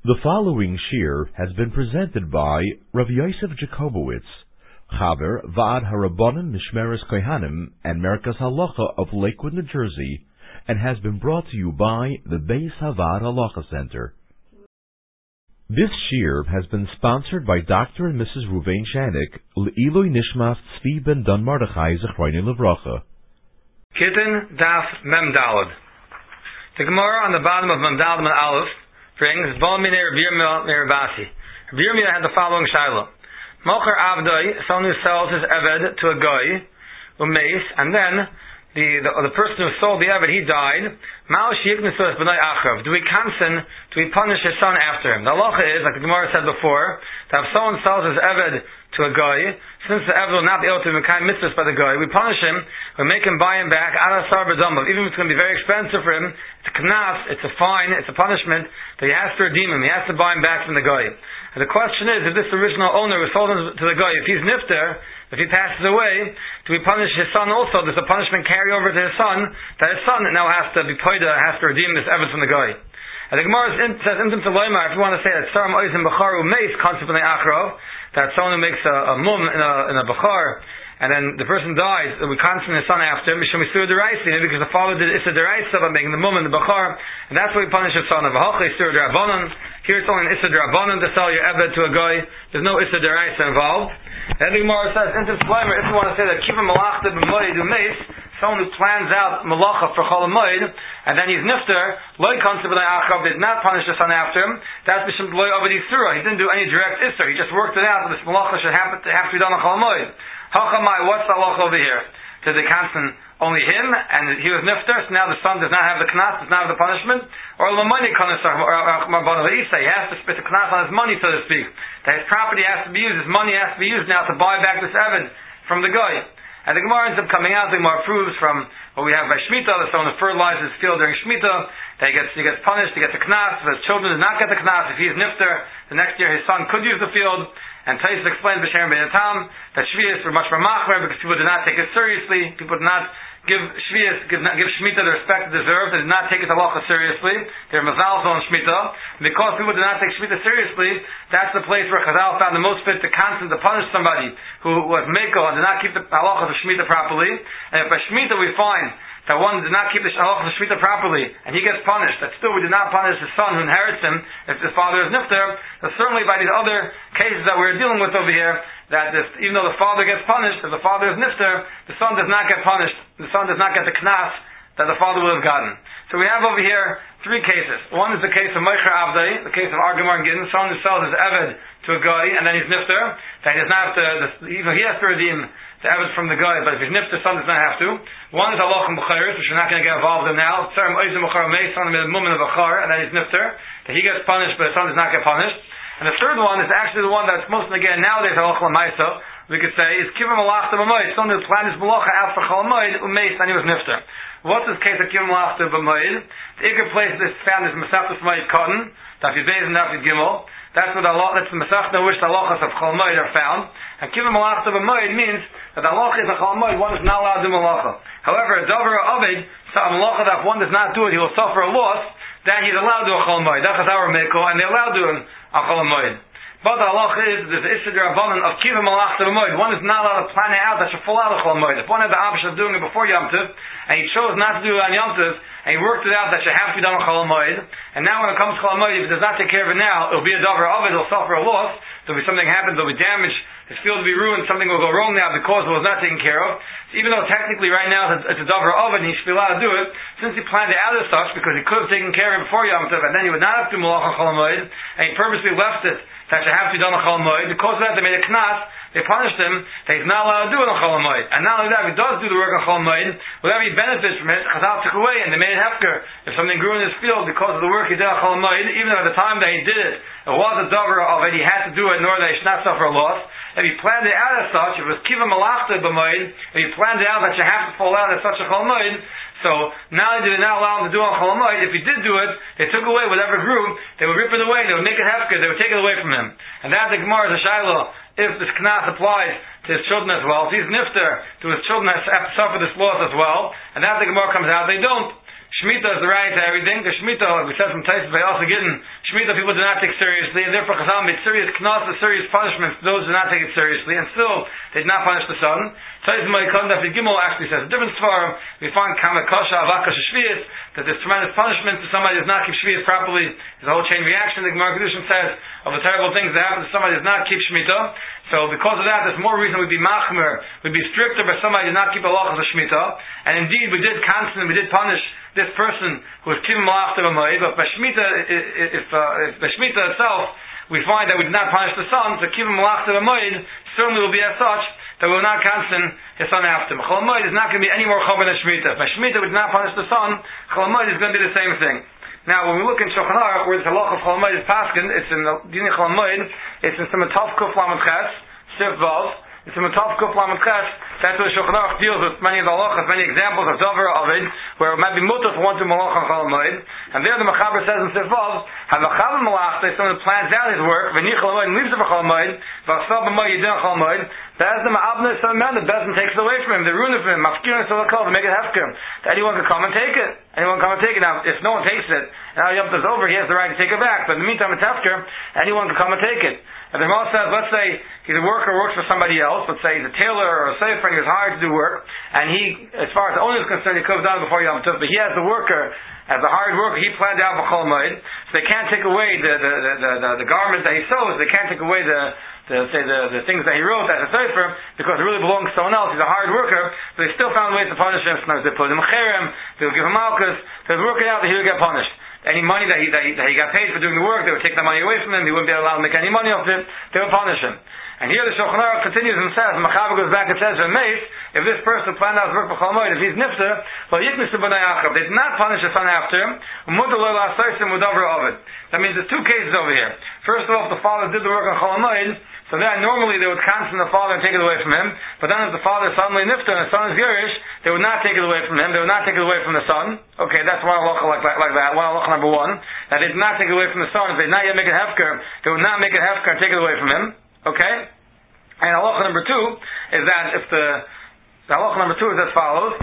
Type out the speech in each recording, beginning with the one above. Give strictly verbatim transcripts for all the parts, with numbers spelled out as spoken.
The following shir has been presented by Rav Yosef Jacobowitz, Chaver Va'ad Harabanim Mishmeres Kohanim and Merkas Halacha of Lakewood, New Jersey, and has been brought to you by the Beis Havad Halacha Center. This shir has been sponsored by Doctor and Missus Ruvain Shanik, L'Iloi Nishmas Tzvi ben Dan Mordechai Zechroini Levracha. Kitten Daf Mem Daled. The Gemara on the bottom of Mem Daled and Aleph brings Bal Minei Rav Yirmiyah Meribasi. Rav Yirmiyah had the following shaila: Mocher Avdoi, someone who sells his eved to a guy, umeis, and then the, the the person who sold the eved, he died. Ma'al sheyiknesus b'nai achav. Do we kansen? Do we punish his son after him? The halacha is, like the Gemara said before, that if someone sells his eved to a guy, since the eved will not be able to make mitzvahs by the guy, we punish him. We make him buy him back ad asar b'damav. Even if it's going to be very expensive for him, it's a knas, it's a fine, it's a punishment that he has to redeem him. He has to buy him back from the guy. And the question is, if this original owner who sold him to the guy, if he's nifter, if he passes away, do we punish his son also? Does the punishment carry over to his son, that his son now has to be poida, has to redeem this eved from the guy? And the Gemara says, Intim to Loimar, if you want to say that Saram Oizim Bacharu Meis, concept in the Achrov, that someone who makes a, a mum in a, in a Bachar, and then the person dies, we constantly his son after him, Mishum Isur Deraisi, because the father did Isur Deraisa by making the mum in the Bachar, and that's why we punish his son. Of Hachli Isur Derabanan, here it's only an Isur Derabanan to sell your Ebed to a guy, there's no Isur Deraisa involved. And the Gemara says, Intim to Loimar, if you want to say that Kiva Malachta B'Moed Umeis, someone who plans out malacha for Chol Hamoed, and then he's nifter, loy concept b'nai achav, did not punish the son after him, that's b'shem loy avad yisura. He didn't do any direct isur, he just worked it out that this malacha should happen to have to be done on Chol Hamoed. Hachamai, what's the halacha over here? Did they constant only him, and he was nifter, so now the son does not have the knas, does not have the punishment? Or l'money kanesar, or he has to spit the knas on his money, so to speak. That his property has to be used, his money has to be used now to buy back this eved from the guy. And the Gemara ends up coming out, the Gemara proves from what we have by Shemitah, that someone who fertilizes his field during Shemitah, that he gets, he gets punished, he gets a knas. If his children do not get the knas, if he is nifter, the next year his son could use the field. And Tais explained B'Shem Ben Yatam that Shvius were much more machmer because people did not take it seriously. People did not give Shvius, give, give Shemitah the respect it deserved. They did not take it halacha seriously. They were mazal on Shemitah. And because people did not take Shemitah seriously, that's the place where Chazal found the most fit to constant to punish somebody who was meko and did not keep the halacha of Shemitah properly. And if by Shemitah we find that one did not keep the halacha of Shemitah properly, and he gets punished, that still we did not punish his son who inherits him if his father is nifter, then certainly by these other cases that we're dealing with over here, that this, even though the father gets punished, if the father is nifter, the son does not get punished, the son does not get the knas that the father would have gotten. So we have over here three cases. One is the case of Meicher Avdai, the case of Argamar and Gidden, someone who sells his eved to a guy, and then he's nifter, that he does not have to, even he has to redeem the eved from the guy, but if he's nifter, son does not have to. One is Halach and B'chayris, which we're not going to get involved in now. Tzarim Oizim B'char Mei, son of a mum in a B'char, and then he's nifter, that he gets punished, but the son does not get punished. And the third one is actually the one that's most again nowadays Halach L'Maisa, we could say, is Kiva Malachta B'Moed, someone who planned his malacha out for Chol Hamoed, Umeis, and he was nifter. What's this case of Kiva Malachta B'Moed? The Iker place this found is Masachtas Moed Cotton, Daf Yud Beis and Daf Yud Gimel. That's what Allah, that's the Masachta which the halachas of Chol Hamoed are found. And Kiva Malachta B'Moed means that the halacha is a Chol Hamoed, one is not allowed to do malacha. However, a Dover Ovid, so a malacha that if one does not do it, he will suffer a loss, then he's allowed to do a Chol Hamoed. That's our Meko, and they're allowed to do a Chol Hamoed. But the halacha is, there's the Isser D'Rabbanan of Kiva Malachta B'Moed. One is not allowed to plan it out that should fall out of Chol Hamoed. If one had the option of doing it before Yom Tov, and he chose not to do it on Yom Tov, and he worked it out that should have to be done on Chol Hamoed, and now when it comes to Chol Hamoed, if he does not take care of it now, it'll be a Dover of it, he'll suffer a loss, there'll be something happen, there'll be damage, his field will be ruined, something will go wrong now because it was not taken care of. So even though technically right now it's a, it's a Dover of it, and he should be allowed to do it, since he planned it out as such, because he could have taken care of it before Yom Tov, and then he would not have to do Malach on Chol Hamoed, and he purposely left it that should have to be done on Chol Hamoed. Because of that, they made a knas, they punished him, that he's not allowed to do it on Chol Hamoed. And not only that, if he does do the work on Chol Hamoed, whatever he benefits from it, Chazal took away, and they made it hefker. If something grew in his field because of the work he did on Chol Hamoed, even though at the time that he did it, it was a dover of it, he had to do it in order that he should not suffer a loss. If he planned it out as such, if it was Kiva Malachta B'Moed, if he planned it out that you have to fall out as such a Chol Hamoed, so not only did they not allow him to do on Chol Hamoed, if he did do it, they took away whatever grew, they would rip it away, they would make it hefker, they would take it away from him. And that the Gemara is a Shiloh, if this knas applies to his children as well, if he's nifter, do his children have to suffer this loss as well? And that the Gemara comes out, they don't. Shemitah is the right to everything. The Shemitah, like we said from Taisus, by also getting Shemitah, people do not take seriously, and therefore Chazal made serious knas, serious punishments to those who do not take it seriously, and still they did not punish the son. Taisus Ma'ikon, Daf Gimel actually says a different svarim. We find Kamakasha, Avakash, Shviyas, that there's tremendous punishment to somebody who does not keep Shviyas properly. There's a whole chain reaction, the Gemara Kedushin says, of the terrible things that happen to somebody who does not keep Shemitah. So because of that, there's more reason we'd be machmer, we'd be stricter by somebody who does not keep halachas of Shemitah. And indeed, we did constantly, we did punish this person who was kivim malachta b'moed, but by Shemitah, if, uh, if by Shemitah itself, we find that we did not punish the son, so kivim malachta b'moed certainly will be as such that we will not constant his son after him. Chol Moed is not going to be any more chomer than Shemitah. By Shemitah we did not punish the son, Chol Moed is going to be the same thing. Now, when we look in Shulchan Aruch, where the halach of Chol Moed is paskin, it's in the Din Chol Moed, it's in Siman Tov Kuf Lamed Ches, Sif Vav. It's in the Tov Kuf Lamed Ches. That's where the Shulchan Aruch deals with many of the halachas, many examples of Dover Ovid, where it might be mutter for one to malach on Chol Moed. And there the Mechaber says in Sif Vav, Havachal Malach, someone who plans out his work, V'ni Chol Moed and leaves it for Chol Moed, V'achsal B'moed Yidin Chol Moed. That's the Ma'abna Son Man, the Bezin takes it away from him, they ruin it from him, Mafkirin Solakol, they make it hefker. Anyone can come and take it. Anyone can come and take it. Now, if no one takes it, now Yom Tov is over, he has the right to take it back. But in the meantime, it's hefker, anyone can come and take it. If the Ramah says, let's say he's a worker who works for somebody else, let's say he's a tailor or a sefer and he was hired to do work, and he, as far as the owner is concerned, he comes down before Yom Tov, but he has the worker, as a hired worker, he planned out for Chol Moed, so they can't take away the, the, the, the, the, the garment that he sews, they can't take away the, the say the, the things that he wrote as a sefer, because it really belongs to someone else, he's a hired worker, but they still found ways to punish him. Sometimes they put him in cherem, they'll give him malchus, they'll work it out that he would get punished. Any money that he, that he that he got paid for doing the work, they would take that money away from him. He wouldn't be allowed to make any money off it. They would punish him. And here the Shulchan Aruch continues and says, Machaber goes back and says, if this person planned out his work for Chol Moed, if he's nifter, well, yiknisu b'nai achav. They did not punish the son after him. That means there's two cases over here. First of all, if the father did the work on Chol Moed, so then normally they would cancel the father and take it away from him. But then if the father is suddenly nifter and the son is Yerush, they would not take it away from him. They would not take it away from the son. Okay, that's one halacha like, like, like that. One halacha number one. That they did not take it away from the son. If they did not yet make it hefker, they would not make it hefker and take it away from him. Okay? And halacha number two is that if the, the halacha number two is as follows.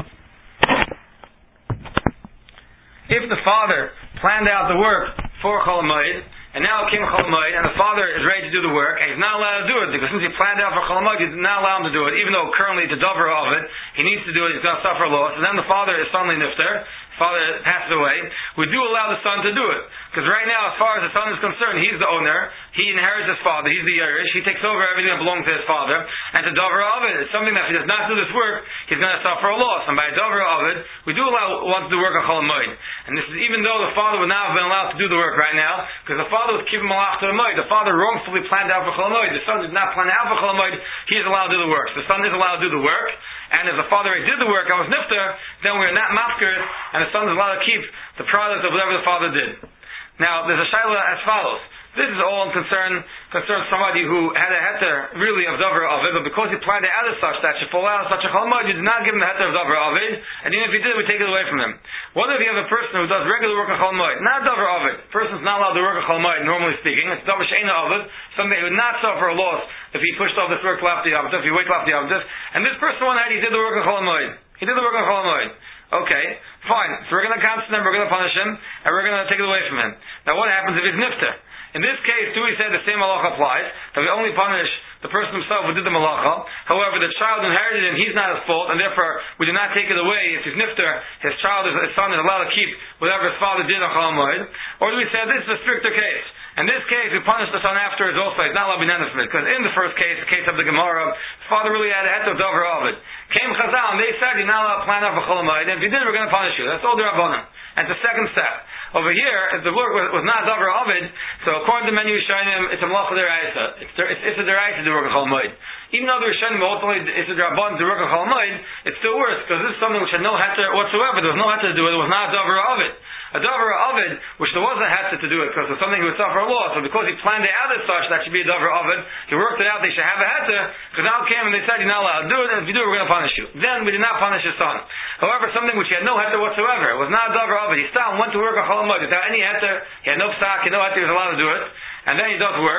If the father planned out the work for Chol Moed, and now it came Chol Moed, and the father is ready to do the work, and he's not allowed to do it, because since he planned out for Chol Moed, he did not allow him to do it, even though currently it's a dover of it, he needs to do it, he's going to suffer loss, and then the father is suddenly nifter, father passes away, we do allow the son to do it. Because right now, as far as the son is concerned, he's the owner, he inherits his father, he's the Yerush, he takes over everything that belongs to his father, and to dover of it, it's something that if he does not do this work, he's going to suffer a loss. And by dover of it, we do allow one to do work on Chol Moed. And this is even though the father would not have been allowed to do the work right now, because the father was kivim malach to the Moed. The father wrongfully planned out for Chol Moed. The son did not plan out for Chol Moed. He is allowed to do the work. So the son is allowed to do the work. And if the father did the work and was nifter, then we're not mafkir, and the son is allowed to keep the product of whatever the father did. Now, there's a shaila as follows. This is all in concern concerns somebody who had a heter really of davar avid, but because he planned it out as such that should fall out as such a Chol Moed, you did not give him the heter of davar avid, and even if he did, we take it away from him. What if you have a person who does regular work on Chol Moed, not davar avid? Person's not allowed to work on Chol Moed, normally speaking. It's davar she'ena avid, something that would not suffer a loss if he pushed off this work lafti avdus, if he wait lafti avdus, and this person one night he did the work on Chol Moed. He did the work on Chol Moed. Okay, fine. So we're going to counsel him, we're going to punish him, and we're going to take it away from him. Now what happens if he's nifter? In this case, too, we said the same halacha applies, that we only punish the person himself who did the malacha. However, the child inherited him, he's not his fault, and therefore we do not take it away. If he's nifter, his child, his son is allowed to keep whatever his father did on Chol Moed. Or do we say this is a stricter case? In this case, we punish the son afterwards also. It's not allowed to be nenefit. Because in the first case, the case of the Gemara, the father really had a het of dover of it. Came Chazal, and they said, you're not allowed to plan out for Chol Moed, and if you did, we're going to punish you. That's all the Rabbanim. And it's the second step. Over here, if the work was, was not dover of it, so according to many Rishonim, it's a malacha deraisa. It's it's a deraisa to work on Chol Moed. Even though the Rishonim ultimately it's a Rabban to work on Chol Moed, it's still worse because this is something which had no heter whatsoever. There was no heter to do it. It was not a dover of it. A dover of it, which there was a heter to do it because it was something he would suffer a loss. So because he planned it out as such, that should be a dover of it. He worked it out. They should have a heter. Because out came and they said you're not allowed to do it. And if you do it, we're going to punish you. Then we did not punish his son. However, something which he had no heter whatsoever. It was not a dover of it. He stopped and went to work on Chol Moed without any heter. He had no psak. He had no heter. He was allowed to do it. And then he does work.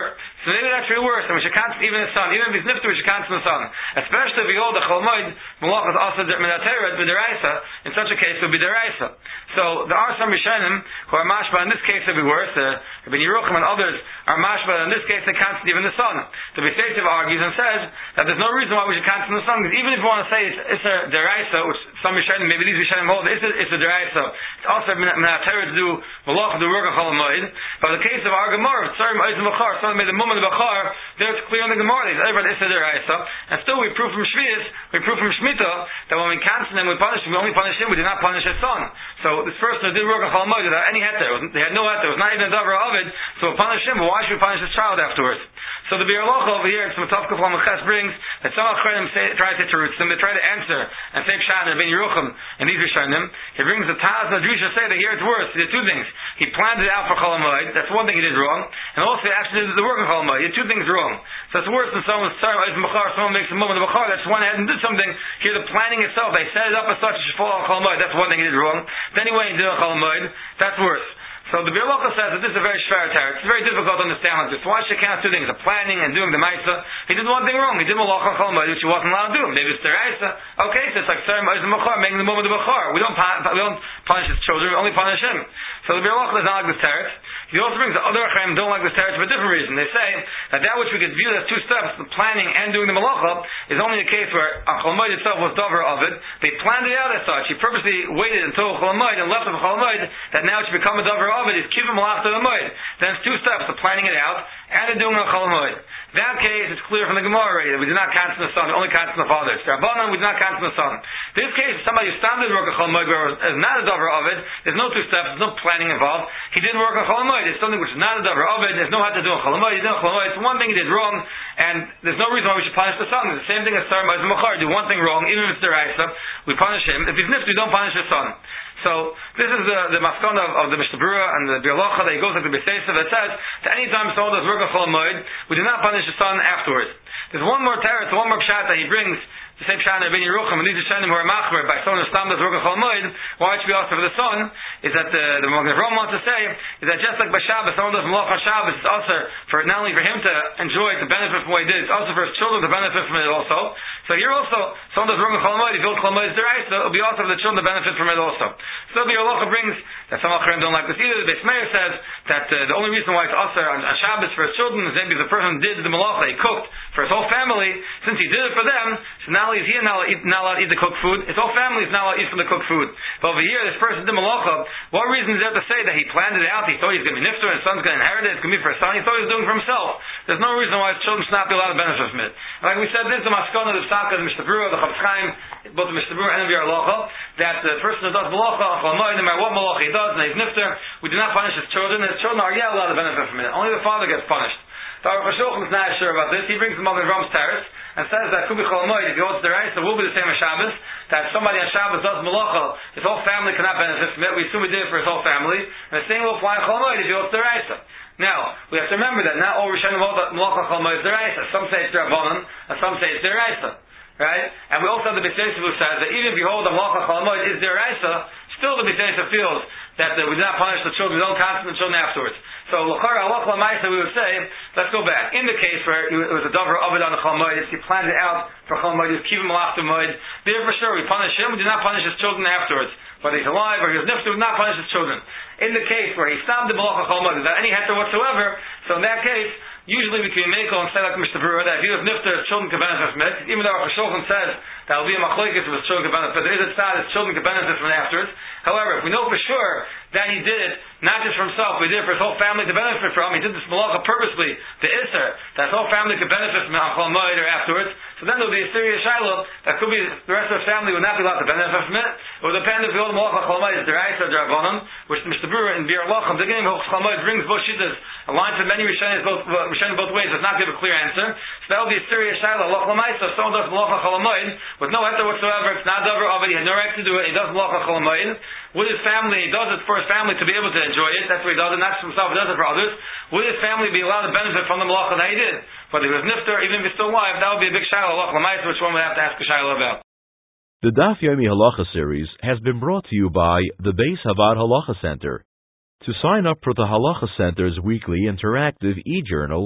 So maybe that's really worse, and we should cancel even his son. Even if he's nifter, we should cancel his son. Especially if we hold the Chol Moed, Malach is also Minateret, B'deraisa. In such a case, it would be Deraisa. So there are some Rishonim who are mashba, in this case it would be worse. Uh, Rabbi Yerucham and others are mashba, in this case they cancel even the son. The Beisetiv argues and says that there's no reason why we should cancel the son, because even if we want to say it's, it's a Deraisa, which some Rishonim, maybe these Rishonim hold, it's a, it's a Deraisa. It's also Minateret to do Malach, to do work on Chol Moed. But in the case of our Gemara, Tzarim Eizim Bachar, someone made the Mum of the Bachar, there it's clear in the Gemara, everybody is a Deraisa. And still we prove from Shvius, we prove from Shemitah, that when we cancel him, we punish him, we only punish him, we do not punish his son. So this person who did work on Chol Moed without any heter, they had no heter, it was not even a davar of it, so we'll punish him, but why should we punish his child afterwards? So the Bir Locha over here, it's Mataf Kufal Meches brings, that some Achrenim try to say to Rutzim, they try to answer, and say Pshat and Ben Yerucham, and these Rishonim, he brings the Taz and the Drusha say that here it's worse, he did two things. He planned it out for Chol Moed, that's one thing he did wrong, and also he actually did the work on Chol Moed, he did two things wrong. So it's worse than someone's Tzarim Eizim Bachar, someone makes a moment of Bachar, that's one ahead and did something. Here the planning itself, they set it up as such, it should fall on Chol Moed, that's one thing he did wrong. Then anyway, he did on Chol Moed, that's worse. So the Bir Locha says that this is a very shver teretz. It's very difficult to understand like this. Why should he count two things? The planning and doing the Maisa. He did one thing wrong. He did Malach on Chol Moed, which he wasn't allowed to do. Maybe it's Deraisa. Okay, so it's like Tzarim Eizim Bachar, making the moment of Bachar. We don't, we don't punish his children, we only punish him. So the Bir Locha does not like this teretz. He also brings the other Achreim don't like this teretz for a different reason. They say that that which we could view as two steps, the planning and doing the Malacha, is only a case where Chol Moed itself was davar of it. They planned it out as such. He purposely waited until Chol Moed and left it for Chol Moed, that now it should become a davar of it. He's keeping Malach to the Moed. Then it's two steps, the planning it out and the doing on Chol Moed. That case is clear from the Gemara already that we do not cancel the son, we only cancel the father. It's Rabbanan, we do not cancel the son. This case is somebody who started work on Chol Moed, where is not a davar of it. There's no two steps, there's no planning involved. He did work on Chol Moed. It's something which is not a davar of it. There's no how to do on Chol Moed. He did on Chol Moed. It's one thing he did wrong, and there's no reason why we should punish the son. It's the same thing as Tzarim Eizim Bachar. Do one thing wrong, even if it's Deraisa, we punish him. If he's nifty, we don't punish his son. So this is the, the maskana of, of the Mishnah Berurah and the Bir Locha that he goes like the Beiseisa that says that any time someone does work on Chol Moed, we do not punish the son afterwards. There's one more teretz, one more pshat that he brings, the same pshat in Ben Yerucham, and these are Rishonim who are machmer by someone who stam does work on Chol Moed, why it should be also for the son, is that the, the Magen Avraham wants to say, is that just like by Shabbos, someone does Malach on Shabbos, it's also for, not only for him to enjoy, to benefit from what he did, it's also for his children to benefit from it also. So here also, someone does work on Chol Moed, if he builds Chol Moed Deraisa, it'll be also for the children to benefit from it also. So the Bir Locha brings, that some Achreim don't like this either, the Beis Meir says that uh, the only reason why it's also on, on Shabbos for his children is maybe the person did the Malacha, he cooked for his whole family, since he did it for them, so not only is he not allowed, eat, not allowed to eat the cooked food, his whole family is not allowed to eat from the cooked food. But over here, this person did Malacha, what reason is there to say that he planned it out, he thought he was going to be nifter, and his son's going to inherit it, it's going to be for his son, he thought he was doing it for himself. There's no reason why his children should not be allowed to benefit from it. And like we said, this is the maskana, the Psaka, the Mishnah Berurah, the Chofetz Chaim, both the Mishnah Berurah and the Bir Locha, that the person who does Malacha, Chol Moed, no matter what Malacha he does, and he's nifter, we do not punish his children, and his children are yet allowed to benefit from it. Only the father gets punished. The Aruch HaShulchan is not sure about this. He brings the Magen Avram's teretz and says that Kubi Chol Moed, if he goes to the Deraisa, will be the same as Shabbos, that if somebody on Shabbos does Malacha, his whole family cannot benefit from it. We assume he did it for his whole family, and the same will apply on Chol Moed if he goes to the Deraisa. Now, we have to remember that not all Rishonim hold that Malacha Chol Moed is Deraisa. Some say it's Rabbanan, and some say it's Deraisa. Right? And we also have the Beiseisa who says that even if you hold that Malacha Chol Moed is Deraisa, still the Beiseisa feels that uh, we do not punish the children, we don't cancel the children afterwards. So, L'chara, Allah L'maisa, we would say, let's go back. In the case where it was a davar of it on the Chol Moed, he planned it out for Chol Moed, he was keeping Malach to Moed, there for sure we punish him, we do not punish his children afterwards. Whether he's alive or he was nifter, we do not punish his children. In the case where he stopped the Malach Chol Moed without any heter whatsoever, so in that case, usually we can make and say like Mishnah Berurah that if he was nifter, his children can benefit from it. Even though Aruch HaShulchan says that will be a machlokes if his children can benefit, there is a tzad his children can benefit from it afterwards. However, if we know for sure that he did it not just for himself, but he did it for his whole family to benefit from, he did this malacha purposely, the Isser, that his whole family could benefit from it on Chol Moed or afterwards, so then there would be a serious shiloh that could be the rest of his family would not be allowed to benefit from it. It would depend if the old malacha Chol Moed is Deraisa or Derabanan, which the Mishnah Berurah in Bir Locha, the beginning of Chol Moed brings both shittas, aligned to many Rishonim both, uh, both ways, does not give a clear answer. So that would be a serious shiloh. Allah L'maisa, if someone does malacha Chol Moed with no heter whatsoever, it's not davar of it, he had no right to do it, he does malacha Chol Moed with his family, he does it for his family to be able to enjoy it, that's what he does it, not for himself, he does it for others. Would his family be allowed to benefit from the malacha that he did? Whether he was nifter, even if he's still alive, that would be a big shiloh, Allah L'maisa, which one would have to ask a shiloh about. The Daf Yomi Halacha series has been brought to you by the Beis Havad Halacha Center. To sign up for the Halacha Center's weekly interactive e-journal,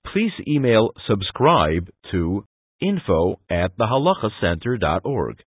please email subscribe to info at the halacha center dot org.